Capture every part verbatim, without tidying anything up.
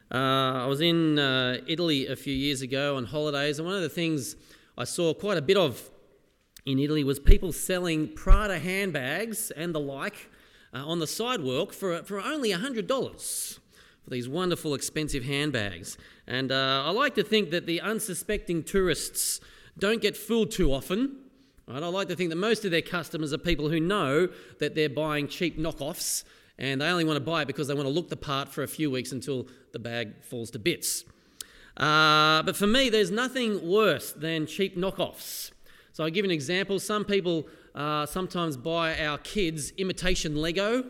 Uh, I was in uh, Italy a few years ago on holidays, and one of the things I saw quite a bit of in Italy was people selling Prada handbags and the like uh, on the sidewalk for for only one hundred dollars for these wonderful, expensive handbags. And uh, I like to think that the unsuspecting tourists don't get fooled too often. Right? I like to think that most of their customers are people who know that they're buying cheap knockoffs, and they only want to buy it because they want to look the part for a few weeks until the bag falls to bits. Uh, but for me, there's nothing worse than cheap knockoffs. So I'll give you an example. Some people uh, sometimes buy our kids imitation Lego.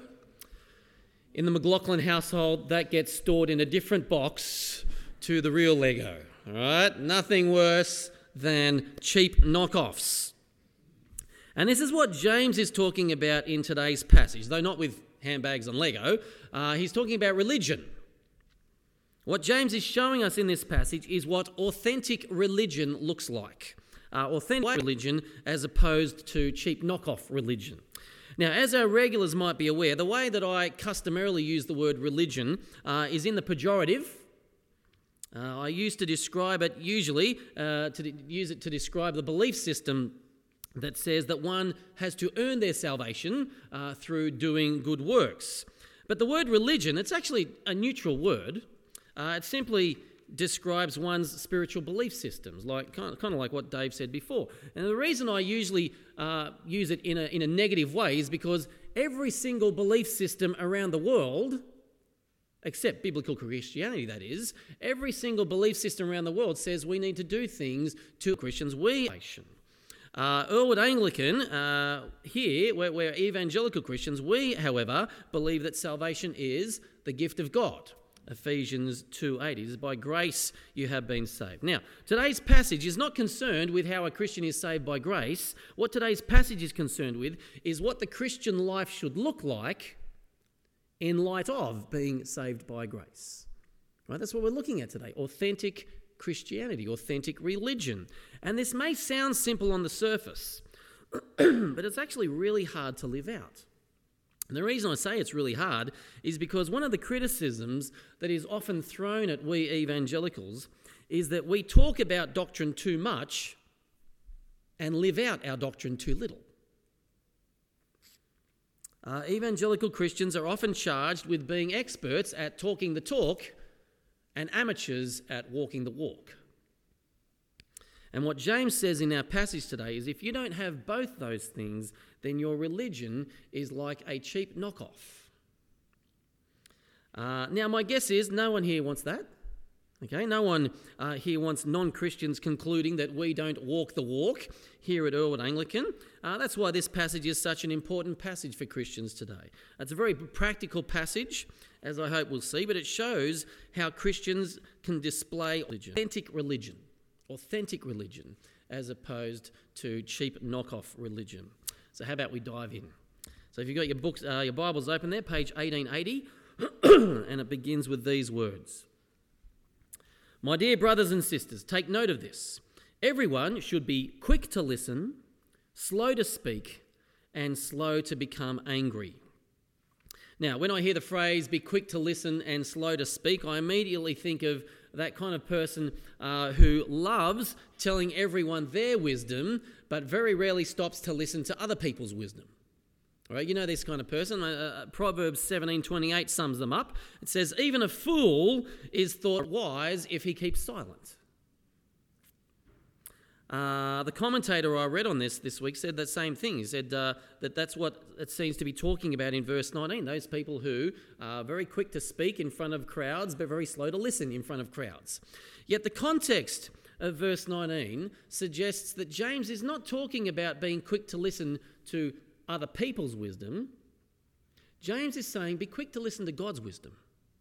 In the McLaughlin household, that gets stored in a different box to the real Lego. All right? Nothing worse than cheap knockoffs. And this is what James is talking about in today's passage, though not with handbags and Lego. Uh, he's talking about religion. What James is showing us in this passage is what authentic religion looks like. Uh, authentic religion as opposed to cheap knockoff religion. Now, as our regulars might be aware, the way that I customarily use the word religion uh, is in the pejorative. Uh, I used to describe it usually, uh, to de- use it to describe the belief system that says that one has to earn their salvation uh, through doing good works. But the word religion, it's actually a neutral word. Uh, it simply describes one's spiritual belief systems, like kind of, kind of like what Dave said before. And the reason I usually uh, use it in a, in a negative way is because every single belief system around the world, except biblical Christianity that is, every single belief system around the world says we need to do things to Christians. We Uh, Earlwood Anglican, uh, here, we're, we're evangelical Christians. We, however, believe that salvation is the gift of God. Ephesians two eight. It is by grace you have been saved. Now, today's passage is not concerned with how a Christian is saved by grace. What today's passage is concerned with is what the Christian life should look like in light of being saved by grace. Right? That's what we're looking at today. Authentic Christianity, authentic religion. And this may sound simple on the surface, but it's actually really hard to live out. And the reason I say it's really hard is because one of the criticisms that is often thrown at we evangelicals is that we talk about doctrine too much and live out our doctrine too little. Uh, evangelical Christians are often charged with being experts at talking the talk and amateurs at walking the walk. And what James says in our passage today is if you don't have both those things, then your religion is like a cheap knockoff. Uh, now, my guess is no one here wants that. Okay, no one uh, here wants non-Christians concluding that we don't walk the walk here at Earlwood Anglican. Uh, that's why this passage is such an important passage for Christians today. It's a very practical passage, as I hope we'll see, but it shows how Christians can display religion, authentic religion, authentic religion, as opposed to cheap knockoff religion. So how about we dive in? So if you've got your books, uh, your Bibles open there, page eighteen eighty, and it begins with these words. My dear brothers and sisters, take note of this. Everyone should be quick to listen, slow to speak, and slow to become angry. Now, when I hear the phrase, be quick to listen and slow to speak, I immediately think of that kind of person uh, who loves telling everyone their wisdom, but very rarely stops to listen to other people's wisdom. All right, you know this kind of person. Uh, Proverbs seventeen twenty-eight sums them up. It says, even a fool is thought wise if he keeps silent. Uh, the commentator I read on this this week said that same thing. He said uh, that that's what it seems to be talking about in verse nineteen, those people who are very quick to speak in front of crowds but very slow to listen in front of crowds. Yet the context of verse nineteen suggests that James is not talking about being quick to listen to other people's wisdom. James is saying be quick to listen to God's wisdom.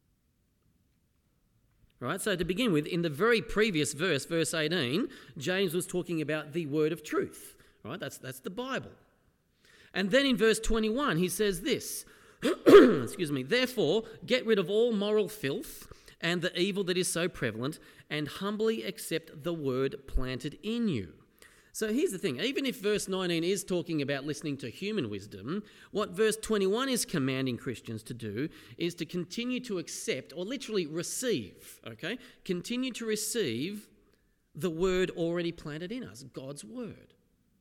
Right, so to begin with, in the very previous verse, verse eighteen, James was talking about the word of truth. Right, that's, that's the Bible. And then in verse twenty-one, he says this, excuse me, therefore, get rid of all moral filth and the evil that is so prevalent, and humbly accept the word planted in you. So here's the thing. Even if verse nineteen is talking about listening to human wisdom, what verse twenty-one is commanding Christians to do is to continue to accept, or literally receive, okay? Continue to receive the word already planted in us, God's word.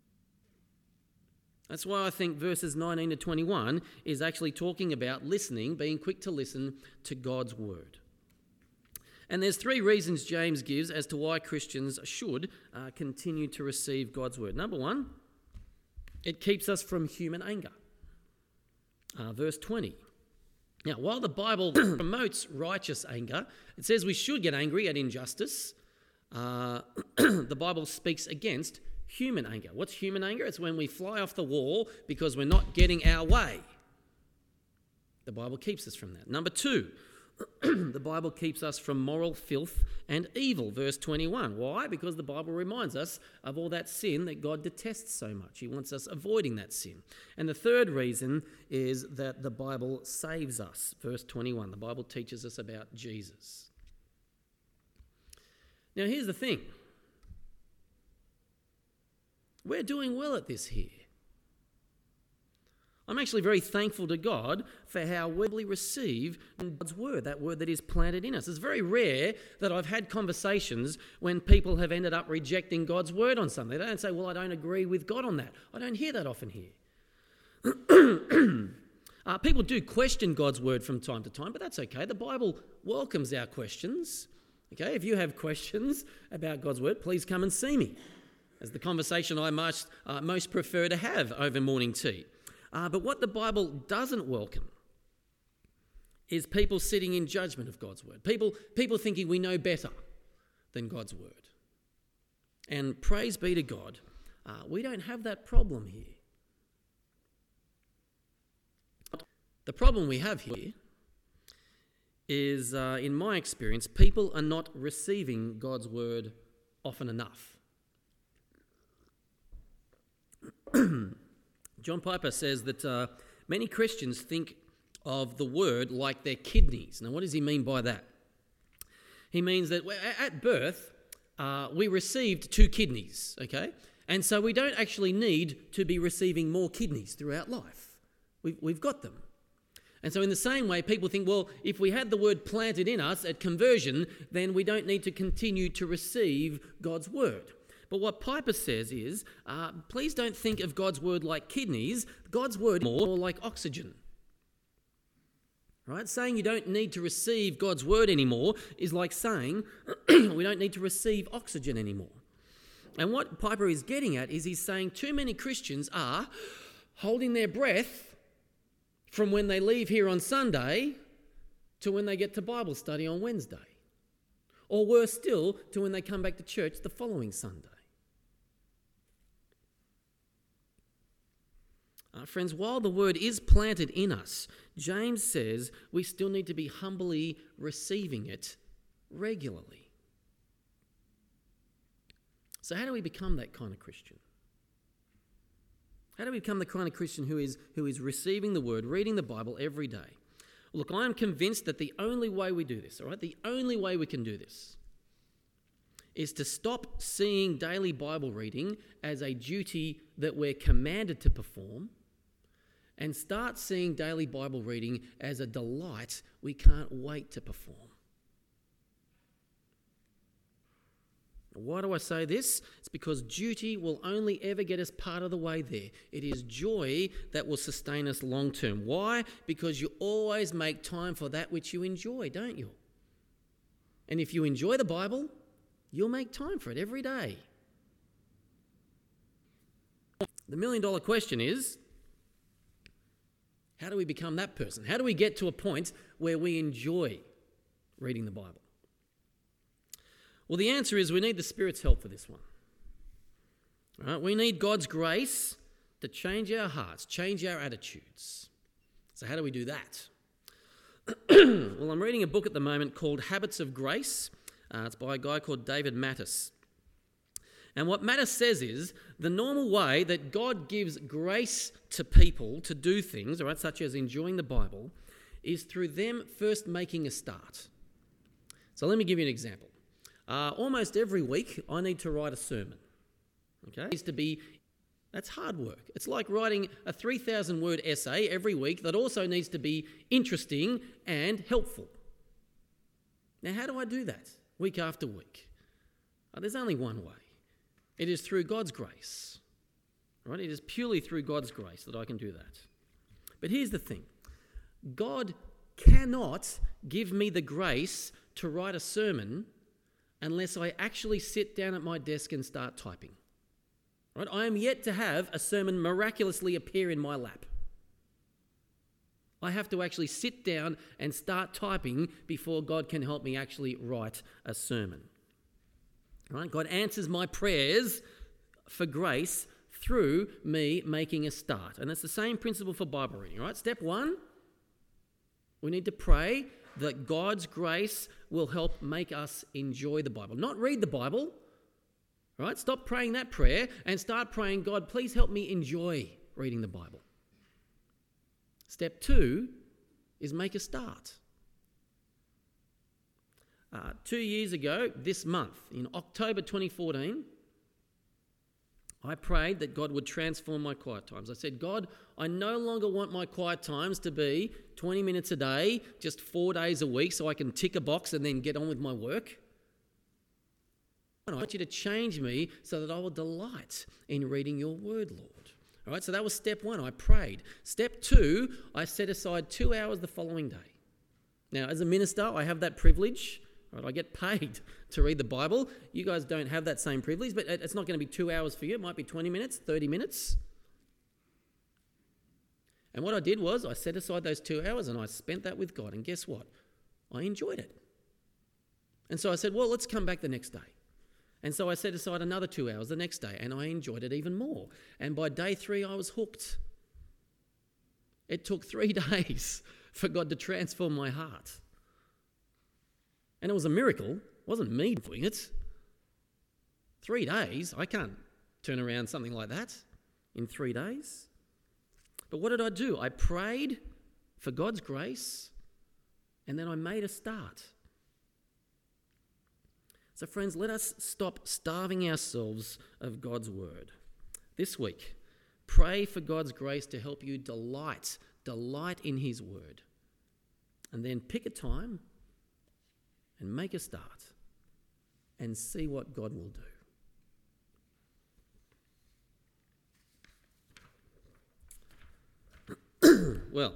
That's why I think verses nineteen to twenty-one is actually talking about listening, being quick to listen to God's word. And there's three reasons James gives as to why Christians should uh, continue to receive God's word. Number one, it keeps us from human anger. Uh, verse twenty. Now, while the Bible promotes righteous anger, it says we should get angry at injustice. Uh, the Bible speaks against human anger. What's human anger? It's when we fly off the wall because we're not getting our way. The Bible keeps us from that. Number two, the Bible keeps us from moral filth and evil. Verse twenty-one. Why? Because the Bible reminds us of all that sin that God detests so much. He wants us avoiding that sin. And the third reason is that the Bible saves us. Verse twenty-one. The Bible teaches us about Jesus. Now here's the thing. We're doing well at this here. I'm actually very thankful to God for how we receive God's word, that word that is planted in us. It's very rare that I've had conversations when people have ended up rejecting God's word on something. They don't say, well, I don't agree with God on that. I don't hear that often here. uh, people do question God's word from time to time, but that's okay. The Bible welcomes our questions. Okay, if you have questions about God's word, please come and see me. As the conversation I most, uh, most prefer to have over morning tea. Uh, but what the Bible doesn't welcome is people sitting in judgment of God's word. People, people thinking we know better than God's word. And praise be to God, uh, we don't have that problem here. The problem we have here is, uh, in my experience, people are not receiving God's word often enough. John Piper says that uh, many Christians think of the word like their kidneys. Now, what does he mean by that? He means that at birth, uh, we received two kidneys, okay? And so we don't actually need to be receiving more kidneys throughout life. We've, we've got them. And so in the same way, people think, well, if we had the word planted in us at conversion, then we don't need to continue to receive God's word. But what Piper says is, uh, please don't think of God's word like kidneys. God's word is more like oxygen. Right? Saying you don't need to receive God's word anymore is like saying we don't need to receive oxygen anymore. And what Piper is getting at is he's saying too many Christians are holding their breath from when they leave here on Sunday to when they get to Bible study on Wednesday. Or worse still, to when they come back to church the following Sunday. Uh, friends, while the word is planted in us, James says we still need to be humbly receiving it regularly. So how do we become that kind of Christian? How do we become the kind of Christian who is, who is receiving the word, reading the Bible every day? Look, I am convinced that the only way we do this, all right, the only way we can do this is to stop seeing daily Bible reading as a duty that we're commanded to perform and start seeing daily Bible reading as a delight we can't wait to perform. Why do I say this? It's because duty will only ever get us part of the way there. It is joy that will sustain us long term. Why? Because you always make time for that which you enjoy, don't you? And if you enjoy the Bible, you'll make time for it every day. The million dollar question is, how do we become that person? How do we get to a point where we enjoy reading the Bible? Well, the answer is we need the Spirit's help for this one. All right? We need God's grace to change our hearts, change our attitudes. So how do we do that? Well, I'm reading a book at the moment called Habits of Grace. Uh, it's by a guy called David Mattis. And what Mattis says is the normal way that God gives grace to people to do things, all right, such as enjoying the Bible, is through them first making a start. So let me give you an example. Uh, almost every week, I need to write a sermon. Okay? It needs to be, that's hard work. It's like writing a three thousand word essay every week that also needs to be interesting and helpful. Now, how do I do that week after week? Oh, there's only one way. It is through God's grace. Right? It is purely through God's grace that I can do that. But here's the thing. God cannot give me the grace to write a sermon unless I actually sit down at my desk and start typing. Right? I am yet to have a sermon miraculously appear in my lap. I have to actually sit down and start typing before God can help me actually write a sermon. Right? God answers my prayers for grace through me making a start. And that's the same principle for Bible reading. Right? Step one, we need to pray that God's grace will help make us enjoy the Bible. Not read the Bible. Right? Stop praying that prayer and start praying, God, please help me enjoy reading the Bible. Step two is make a start. Uh, two years ago, this month, in October twenty fourteen, I prayed that God would transform my quiet times. I said, God, I no longer want my quiet times to be twenty minutes a day, just four days a week so I can tick a box and then get on with my work. I want you to change me so that I will delight in reading your word, Lord. All right, so that was step one. I prayed. Step two, I set aside two hours the following day. Now, as a minister, I have that privilege. Right, I get paid to read the Bible. You guys don't have that same privilege, but it's not going to be two hours for you. It might be twenty minutes, thirty minutes. And what I did was I set aside those two hours and I spent that with God. And guess what? I enjoyed it. And so I said, well, let's come back the next day. And so I set aside another two hours the next day and I enjoyed it even more. And by day three, I was hooked. It took three days for God to transform my heart. And it was a miracle. It wasn't me doing it. Three days, I can't turn around something like that in three days. But what did I do? I prayed for God's grace and then I made a start. So friends, let us stop starving ourselves of God's word. This week, pray for God's grace to help you delight, delight in his word. And then pick a time and make a start and see what God will do. Well,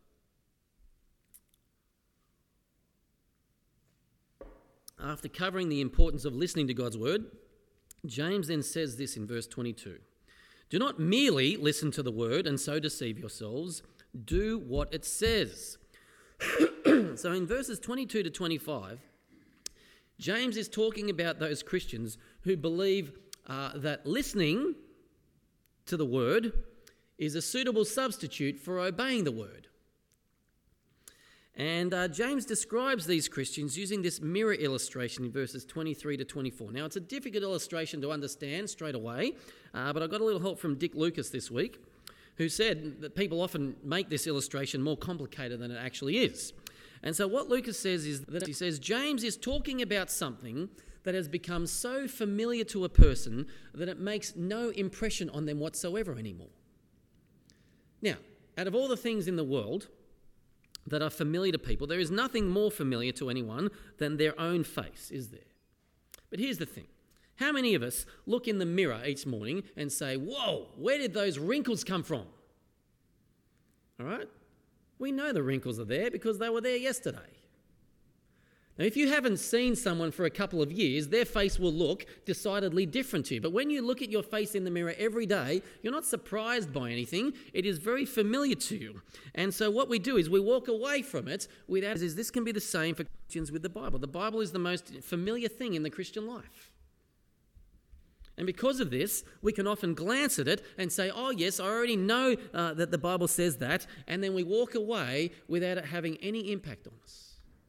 after covering the importance of listening to God's word, James then says this in verse twenty-two. Do not merely listen to the word and so deceive yourselves. Do what it says. So in verses twenty-two to twenty-five, James is talking about those Christians who believe uh, that listening to the word is a suitable substitute for obeying the word. And uh, James describes these Christians using this mirror illustration in verses twenty-three to twenty-four. Now, it's a difficult illustration to understand straight away, uh, but I got a little help from Dick Lucas this week, who said that people often make this illustration more complicated than it actually is. And so what Lucas says is that he says James is talking about something that has become so familiar to a person that it makes no impression on them whatsoever anymore. Now, out of all the things in the world that are familiar to people, there is nothing more familiar to anyone than their own face, is there? But here's the thing. How many of us look in the mirror each morning and say, whoa, where did those wrinkles come from? All right? We know the wrinkles are there because they were there yesterday. Now, if you haven't seen someone for a couple of years, their face will look decidedly different to you. But when you look at your face in the mirror every day, you're not surprised by anything. It is very familiar to you. And so what we do is we walk away from it without... Is this can be the same for Christians with the Bible. The Bible is the most familiar thing in the Christian life. And because of this, we can often glance at it and say, oh yes, I already know uh, that the Bible says that, and then we walk away without it having any impact on us.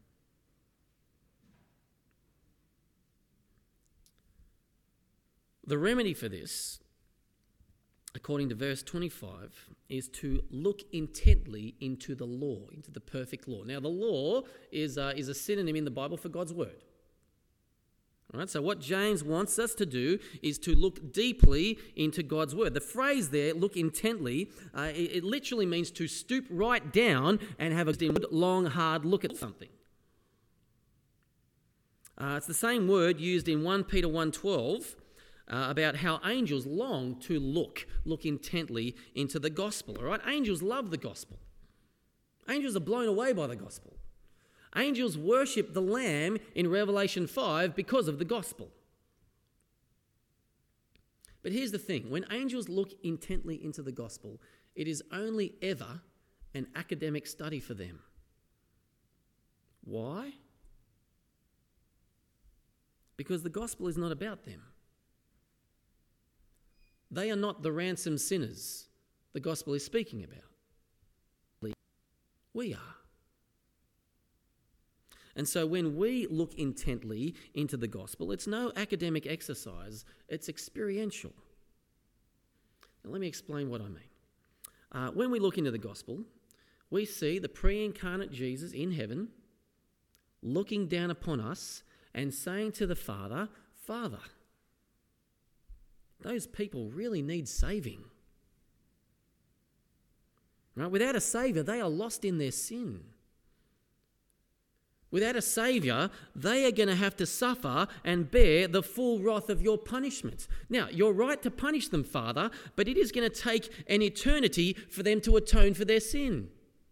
The remedy for this, according to verse twenty-five, is to look intently into the law, into the perfect law. Now, the law is, uh, is a synonym in the Bible for God's word. All right, so what James wants us to do is to look deeply into God's word. The phrase there, look intently, uh, it, it literally means to stoop right down and have a good, long, hard look at something. Uh, it's the same word used in First Peter one twelve uh, about how angels long to look, look intently into the gospel. All right, angels love the gospel. Angels are blown away by the gospel. Angels worship the Lamb in Revelation five because of the gospel. But here's the thing. When angels look intently into the gospel, it is only ever an academic study for them. Why? Because the gospel is not about them. They are not the ransomed sinners the gospel is speaking about. We are. And so when we look intently into the gospel, it's no academic exercise, it's experiential. Now let me explain what I mean. Uh, when we look into the gospel, we see the pre-incarnate Jesus in heaven looking down upon us and saying to the Father, Father, those people really need saving. Right? Without a saviour, they are lost in their sin. Without a saviour, they are going to have to suffer and bear the full wrath of your punishment. Now, you're right to punish them, Father, but it is going to take an eternity for them to atone for their sin.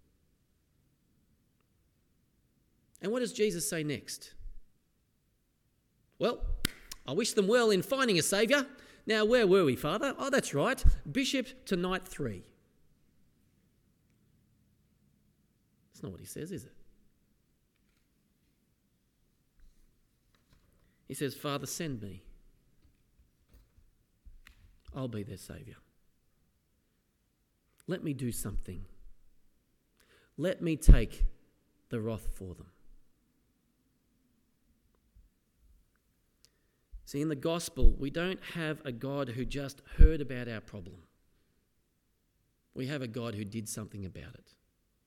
And what does Jesus say next? Well, I wish them well in finding a saviour. Now, where were we, Father? Oh, that's right, Bishop to night three. That's not what he says, is it? He says, Father, send me. I'll be their saviour. Let me do something. Let me take the wrath for them. See, in the gospel, we don't have a God who just heard about our problem. We have a God who did something about it.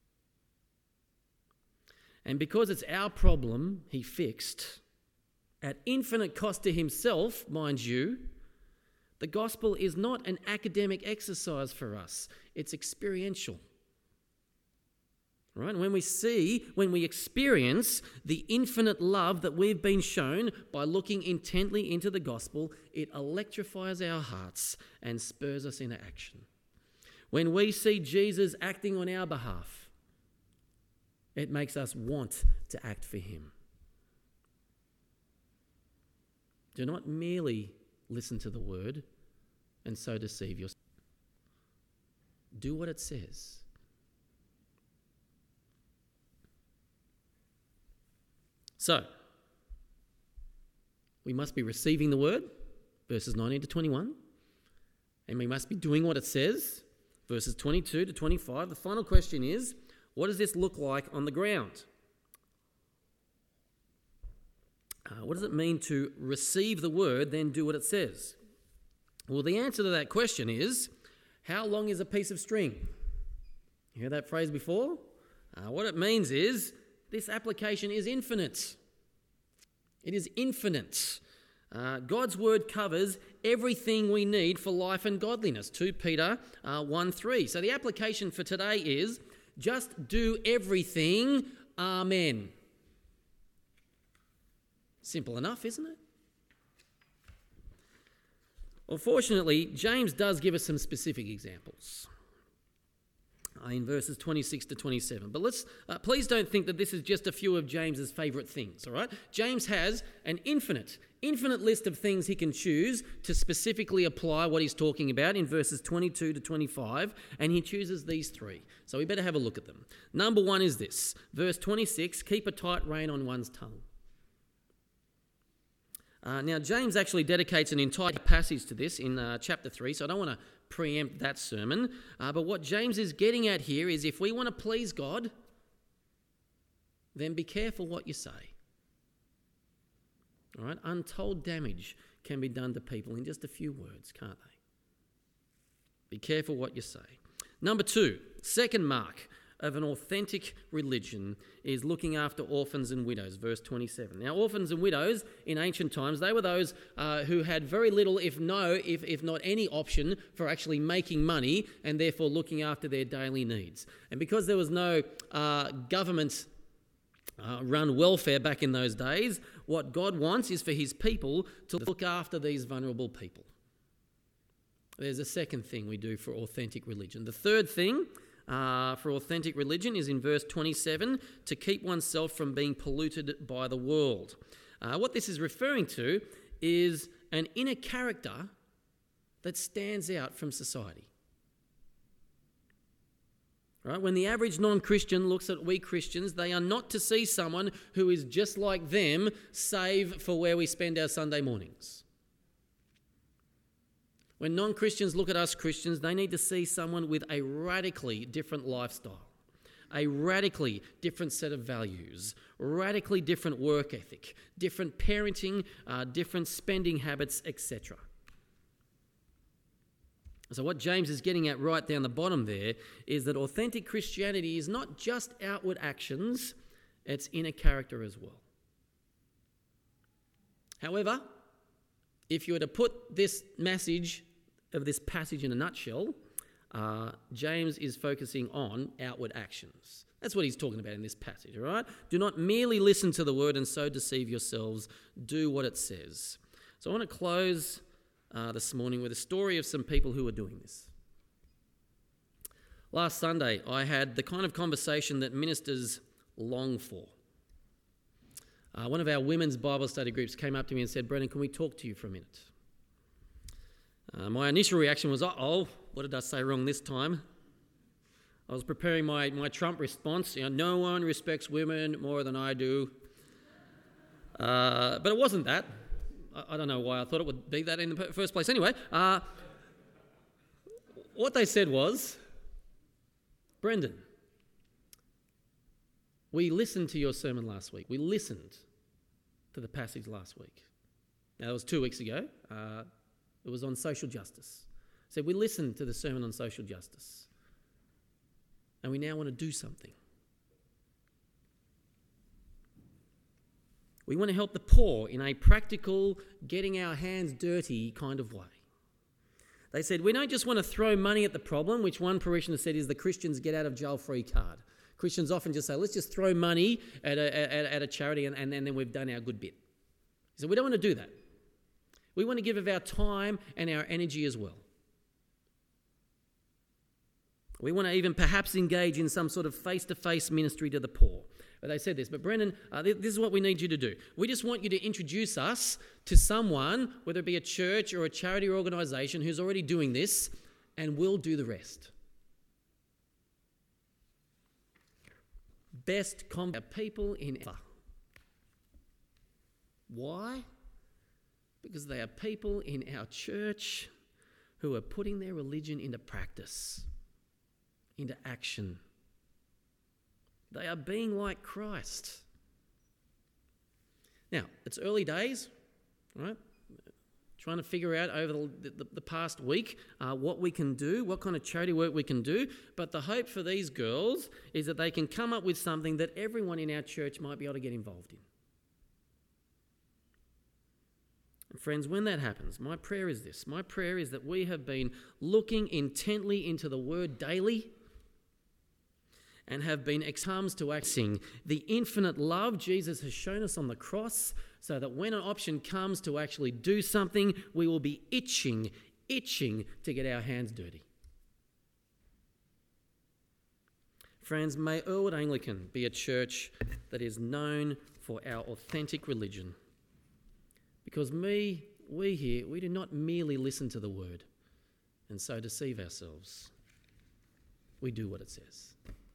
And because it's our problem, he fixed, at infinite cost to himself, mind you, the gospel is not an academic exercise for us. It's experiential. Right? And when we see, when we experience the infinite love that we've been shown by looking intently into the gospel, it electrifies our hearts and spurs us into action. When we see Jesus acting on our behalf, it makes us want to act for him. Do not merely listen to the word and so deceive yourself. Do what it says. So, we must be receiving the word, verses nineteen to twenty-one, and we must be doing what it says, verses twenty-two to twenty-five. The final question is, what does this look like on the ground? Uh, what does it mean to receive the word, then do what it says? Well, the answer to that question is, how long is a piece of string? You heard that phrase before? Uh, what it means is, this application is infinite. It is infinite. Uh, God's word covers everything we need for life and godliness. Second Peter uh, one three. So the application for today is, just do everything, amen. Simple enough, isn't it? Well, fortunately, James does give us some specific examples in verses twenty-six to twenty-seven. But let's uh, please don't think that this is just a few of James's favourite things, all right? James has an infinite, infinite list of things he can choose to specifically apply what he's talking about in verses twenty-two to twenty-five, and he chooses these three. So we better have a look at them. Number one is this, verse twenty-six, keep a tight rein on one's tongue. Uh, now, James actually dedicates an entire passage to this in uh, chapter three, so I don't want to preempt that sermon. Uh, but what James is getting at here is, if we want to please God, then be careful what you say. All right? Untold damage can be done to people in just a few words, can't they? Be careful what you say. Number two, second mark of an authentic religion is looking after orphans and widows, verse twenty-seven. Now, orphans and widows in ancient times, they were those uh, who had very little, if no, if, if not any option for actually making money and therefore looking after their daily needs. And because there was no uh, government uh, run welfare back in those days, what God wants is for his people to look after these vulnerable people. There's a second thing we do for authentic religion. The third thing Uh, for authentic religion is in verse twenty-seven, to keep oneself from being polluted by the world. Uh, what this is referring to is an inner character that stands out from society. Right? When the average non-Christian looks at we Christians, they are not to see someone who is just like them, save for where we spend our Sunday mornings. When non-Christians look at us Christians, they need to see someone with a radically different lifestyle, a radically different set of values, radically different work ethic, different parenting, uh, different spending habits, et cetera. So what James is getting at right down the bottom there is that authentic Christianity is not just outward actions, it's inner character as well. However, if you were to put this message of this passage in a nutshell, uh, James is focusing on outward actions. That's what he's talking about in this passage, all right? Do not merely listen to the word and so deceive yourselves. Do what it says. So I want to close uh, this morning with a story of some people who are doing this. Last Sunday, I had the kind of conversation that ministers long for. Uh, one of our women's Bible study groups came up to me and said, "Brendan, can we talk to you for a minute?" Uh, my initial reaction was, uh-oh, what did I say wrong this time? I was preparing my, my Trump response. You know, no one respects women more than I do. Uh, but it wasn't that. I, I don't know why I thought it would be that in the first place. Anyway, uh, what they said was, "Brendan, we listened to your sermon last week. We listened to the passage last week." Now, it was two weeks ago. Uh, it was on social justice. So we listened to the sermon on social justice. And we now want to do something. We want to help the poor in a practical, getting our hands dirty kind of way. They said, we don't just want to throw money at the problem, which one parishioner said is the Christians get out of jail free card. Christians often just say, let's just throw money at a, at, at a charity and, and, and then we've done our good bit. He said, we don't want to do that. We want to give of our time and our energy as well. We want to even perhaps engage in some sort of face-to-face ministry to the poor. But they said this, but Brendan, uh, this is what we need you to do. We just want you to introduce us to someone, whether it be a church or a charity or organisation who's already doing this, and we'll do the rest. Best combat people in ever. Why? Because they are people in our church who are putting their religion into practice, into action. They are being like Christ. Now, it's early days, right? Trying to figure out over the, the, the past week uh, what we can do, what kind of charity work we can do. But the hope for these girls is that they can come up with something that everyone in our church might be able to get involved in. And friends, when that happens, my prayer is this. My prayer is that we have been looking intently into the word daily and have been comes to accessing the infinite love Jesus has shown us on the cross, so that when an option comes to actually do something, we will be itching, itching to get our hands dirty. Friends, may Earlwood Anglican be a church that is known for our authentic religion. Because me, we here, we do not merely listen to the word and so deceive ourselves. We do what it says.